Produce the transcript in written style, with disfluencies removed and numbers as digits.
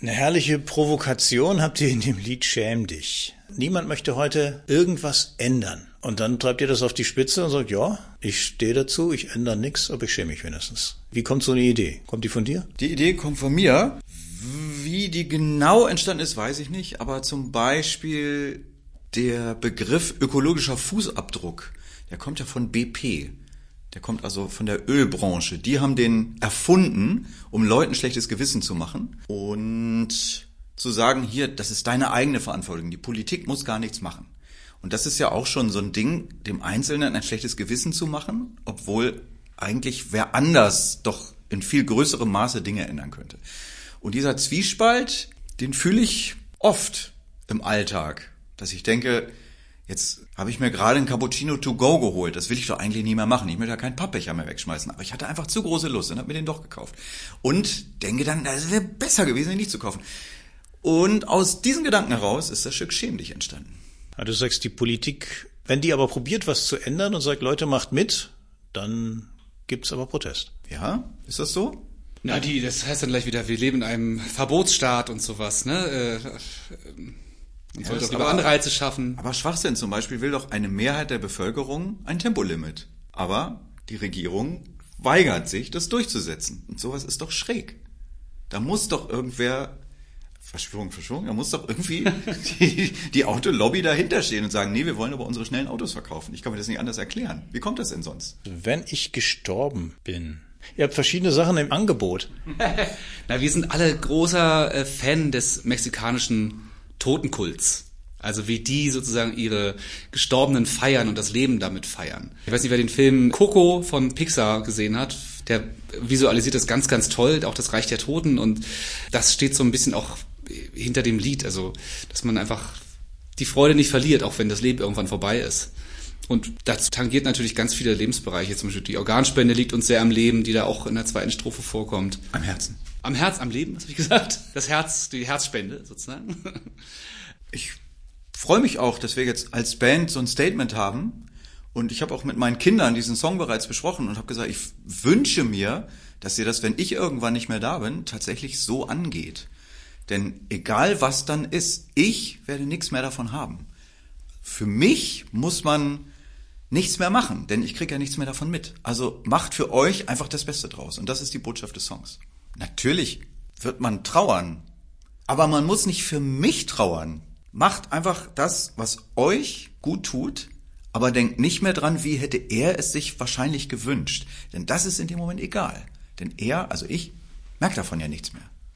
Eine herrliche Provokation habt ihr in dem Lied Schäm dich. Niemand möchte heute irgendwas ändern. Und dann treibt ihr das auf die Spitze und sagt, ja, ich stehe dazu, ich ändere nichts, aber ich schäme mich wenigstens. Wie kommt so eine Idee? Kommt die von dir? Die Idee kommt von mir. Wie die genau entstanden ist, weiß ich nicht. Aber zum Beispiel der Begriff ökologischer Fußabdruck, der kommt ja von BP. Der kommt also von der Ölbranche. Die haben den erfunden, um Leuten schlechtes Gewissen zu machen und zu sagen, hier, das ist deine eigene Verantwortung. Die Politik muss gar nichts machen. Und das ist ja auch schon so ein Ding, dem Einzelnen ein schlechtes Gewissen zu machen, obwohl eigentlich wer anders doch in viel größerem Maße Dinge ändern könnte. Und dieser Zwiespalt, den fühle ich oft im Alltag, dass ich denke, jetzt habe ich mir gerade ein Cappuccino to go geholt. Das will ich doch eigentlich nie mehr machen. Ich möchte ja keinen Pappbecher mehr wegschmeißen. Aber ich hatte einfach zu große Lust und habe mir den doch gekauft. Und denke dann, das wäre besser gewesen, den nicht zu kaufen. Und aus diesen Gedanken heraus ist das Stück Schäm dich entstanden. Ja, du sagst, die Politik, wenn die aber probiert, was zu ändern und sagt, Leute, macht mit, dann gibt's aber Protest. Ja, ist das so? Na, das heißt dann gleich wieder, wir leben in einem Verbotsstaat und sowas, ne? Man sollte auch lieber Anreize schaffen. Aber Schwachsinn zum Beispiel will doch eine Mehrheit der Bevölkerung ein Tempolimit. Aber die Regierung weigert sich, das durchzusetzen. Und sowas ist doch schräg. Da muss doch irgendwer, Verschwörung, da muss doch irgendwie die Autolobby dahinter stehen und sagen, nee, wir wollen aber unsere schnellen Autos verkaufen. Ich kann mir das nicht anders erklären. Wie kommt das denn sonst? Wenn ich gestorben bin. Ihr habt verschiedene Sachen im Angebot. Na, wir sind alle großer Fan des mexikanischen Totenkults. Also wie die sozusagen ihre Gestorbenen feiern und das Leben damit feiern. Ich weiß nicht, wer den Film Coco von Pixar gesehen hat. Der visualisiert das ganz, ganz toll, auch das Reich der Toten. Und das steht so ein bisschen auch hinter dem Lied. Also, dass man einfach die Freude nicht verliert, auch wenn das Leben irgendwann vorbei ist. Und das tangiert natürlich ganz viele Lebensbereiche. Zum Beispiel die Organspende liegt uns sehr am Leben, die da auch in der zweiten Strophe vorkommt. Am Herzen. Am Herz, am Leben, was habe ich gesagt? Das Herz, die Herzspende sozusagen. Ich freue mich auch, dass wir jetzt als Band so ein Statement haben. Und ich habe auch mit meinen Kindern diesen Song bereits besprochen und habe gesagt, ich wünsche mir, dass ihr das, wenn ich irgendwann nicht mehr da bin, tatsächlich so angeht. Denn egal was dann ist, ich werde nichts mehr davon haben. Für mich muss man nichts mehr machen, denn ich kriege ja nichts mehr davon mit. Also macht für euch einfach das Beste draus. Und das ist die Botschaft des Songs. Natürlich wird man trauern, aber man muss nicht für mich trauern. Macht einfach das, was euch gut tut, aber denkt nicht mehr dran, wie hätte er es sich wahrscheinlich gewünscht. Denn das ist in dem Moment egal. Denn er, also ich, merkt davon ja nichts mehr.